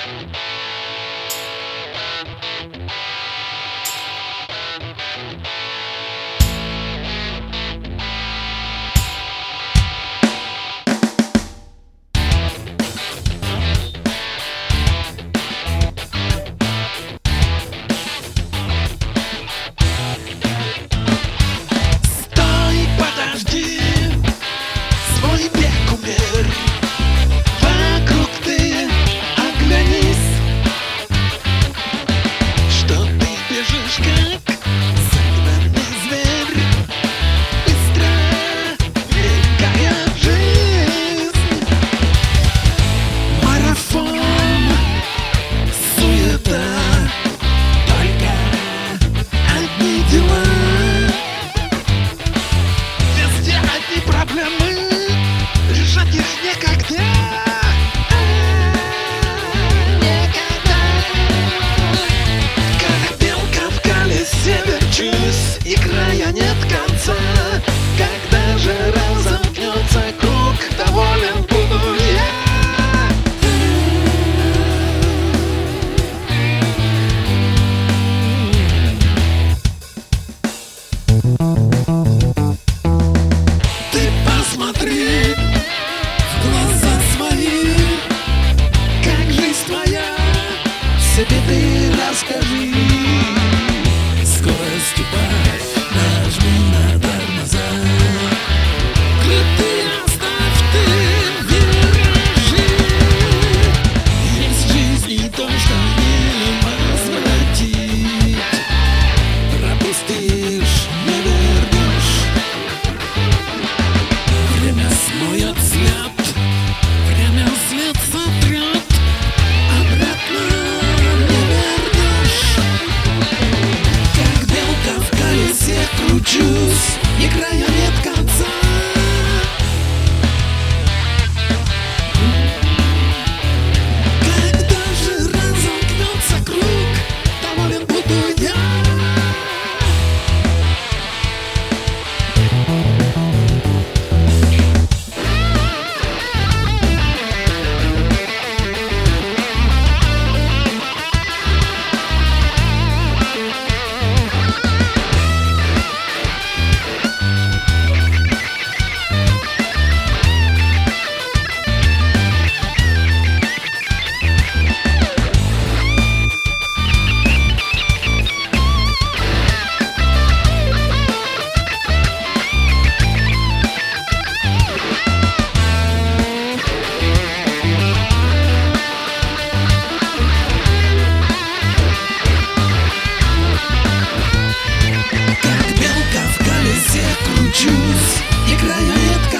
И края нет конца. Когда же разомкнется круг, доволен буду я. Ты посмотри в глаза свои, как жизнь твоя, себе ты расскажи. Скорость убавь, нажми на тормоза, крутые оставь ты виражи. Есть в жизни то, что не возвратить. Пропустишь, не вернешь. Время смоет след, время след сотрет. Обратно не вернешь. Как белка в колесе кручусь, и края нет конца. Когда же разомкнется круг, доволен буду я. Кручусь, и края нет.